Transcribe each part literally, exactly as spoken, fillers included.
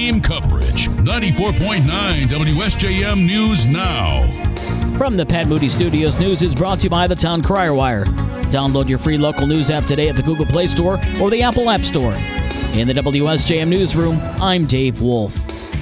team coverage. ninety-four point nine W S J M News Now. From the Pat Moody Studios, news is brought to you by the Town Crier Wire. Download your free local news app today at the Google Play Store or the Apple App Store. In the W S J M Newsroom, I'm Dave Wolf.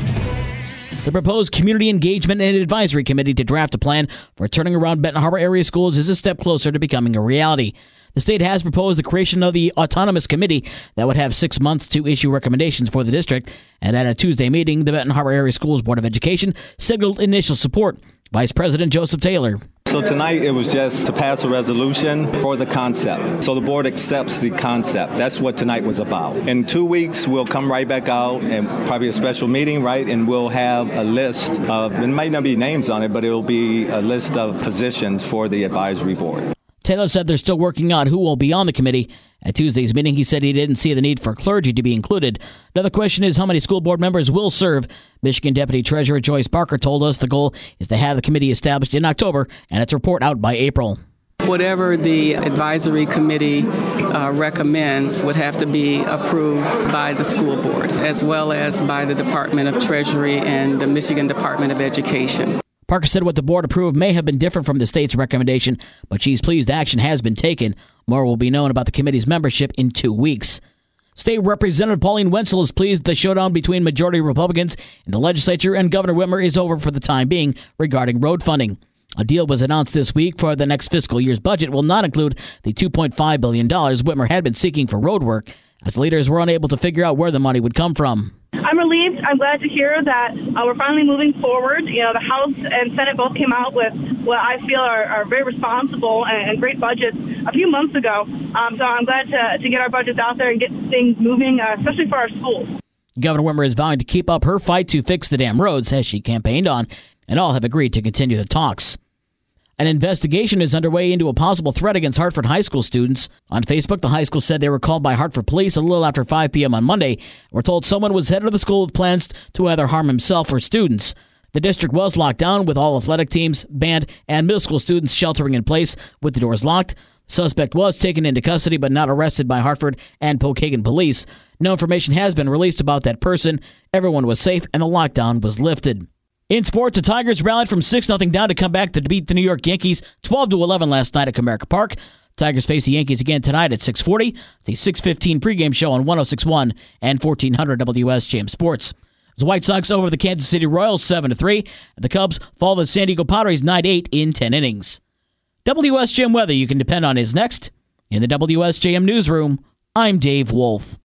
The proposed Community Engagement and Advisory Committee to draft a plan for turning around Benton Harbor area schools is a step closer to becoming a reality. The state has proposed the creation of the Autonomous Committee that would have six months to issue recommendations for the district. And at a Tuesday meeting, the Benton Harbor Area Schools Board of Education signaled initial support. Vice President Joseph Taylor. So tonight it was just to pass a resolution for the concept. So the board accepts the concept. That's what tonight was about. In two weeks, we'll come right back out and probably a special meeting, right? And we'll have a list of, it might not be names on it, but it'll be a list of positions for the advisory board. Taylor said they're still working on who will be on the committee. At Tuesday's meeting, he said he didn't see the need for clergy to be included. Another question is how many school board members will serve. Michigan Deputy Treasurer Joyce Barker told us the goal is to have the committee established in October and its report out by April. Whatever the advisory committee uh, recommends would have to be approved by the school board, as well as by the Department of Treasury and the Michigan Department of Education. Parker said what the board approved may have been different from the state's recommendation, but she's pleased action has been taken. More will be known about the committee's membership in two weeks. State Representative Pauline Wenzel is pleased the showdown between majority Republicans in the legislature and Governor Whitmer is over for the time being regarding road funding. A deal was announced this week for the next fiscal year's budget will not include the two point five billion dollars Whitmer had been seeking for road work, as leaders were unable to figure out where the money would come from. I'm relieved. I'm glad to hear that uh, we're finally moving forward. You know, the House and Senate both came out with what I feel are, are very responsible and, and great budgets a few months ago. Um, so I'm glad to, to get our budgets out there and get things moving, uh, especially for our schools. Governor Whitmer is vowing to keep up her fight to fix the damn roads, as she campaigned on, and all have agreed to continue the talks. An investigation is underway into a possible threat against Hartford High School students. On Facebook, the high school said they were called by Hartford police a little after five p.m. on Monday. We're told someone was headed to the school with plans to either harm himself or students. The district was locked down with all athletic teams, band, and middle school students sheltering in place with the doors locked. The suspect was taken into custody but not arrested by Hartford and Pokagon police. No information has been released about that person. Everyone was safe and the lockdown was lifted. In sports, the Tigers rallied from six nothing down to come back to beat the New York Yankees twelve to eleven last night at Comerica Park. Tigers face the Yankees again tonight at six forty. The six fifteen pregame show on one oh six point one and fourteen hundred W S J M Sports. The White Sox over the Kansas City Royals seven to three. The Cubs fall the San Diego Padres nine eight in ten innings. W S J M weather you can depend on is next. In the W S J M Newsroom, I'm Dave Wolf.